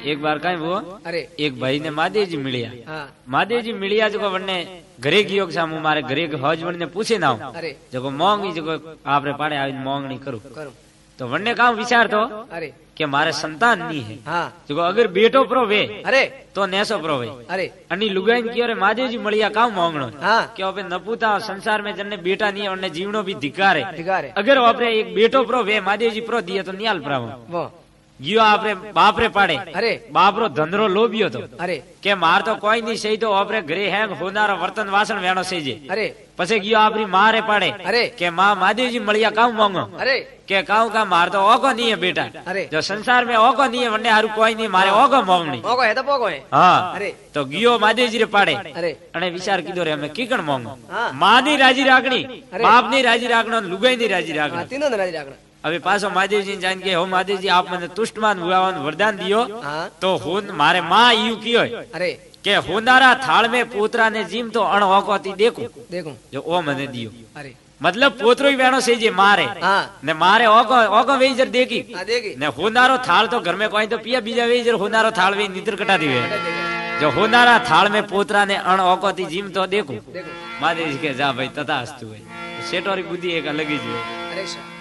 एक बार कहीं वो अरे एक भाई ने महादेव जी मिलिया हाँ महादेव जी मिलिया जो वन्ने घरे गयो सामू मारे घरे के हजबंड ने पूछे ना अरे जो मोंगी जो आपरे पाड़े आवी मोंगनी करू करूं तो वन्ने का विचार तो अरे कि मारे संतान नहीं है हाँ जो अगर बेटो प्रो वे अरे तो नेसो प्रो वे अरे अनी लुगाइन कियो रे महादेव जी मलिया का मोंगणो हाँ कि ओपे नपूता संसार में जन्ने बेटा नहीं है उन्ने जीवनो भी धिकार है धिकार है अगर ओपरे एक बेटो प्रो वे महादेव जी प्रो दिए तो नियाल प्राव वो गयो आपरे बापरे पाड़े अरे बापरो धंधरो लोभियो तो अरे के मार तो कोई नहीं सही तो आपरे घरे है होनारो वर्तन वासन वेणो सेजे अरे पछे गयो आपरी मारे पाड़े अरे के मां महादेव जी मलिया काऊ मांगो अरे के काऊ का मार तो ओको नहीं है बेटा अरे जो संसार में ओको नहीं है वन्ने हारू कोई नहीं मारे ओको मांगनी पोगो है तो पोगो है हाँ अरे तो गयो महादेव जी रे पाड़े अरे अने विचार कीधो रे हमें कीकण मांगो हाँ मां नी राजी राखणी अरे। बाप नी राजी राखणो लुगाई नी राजी हाँ राखणी तीनों नराजी राखना अभी पासो महादेव जी जान के हो महादेव जी आप मने तुष्टमान हुआ वरदान दियो हाँ तो होन मारे मां यू कियो अरे के होनारा थाल में पोतरा ने जीम तो अण होकोती देखो देखो जो ओ मने दियो अरे मतलब पोतरो ही वेणो से जे मारे हाँ ने मारे ओको ओको वेजर देखी हाँ देगी ने होनारो थाल तो घर में कोई तो पिया बीजा वेजर होनारो थाल वे नितर कटा दिवे जो होनारा थाल में पोतरा ने अण ओकोती जीम तो देखो देखो महादेव जी के जा भाई तथास्तु भाई सेठोरी बुद्धि एक अलग ही जी है। अरे शाह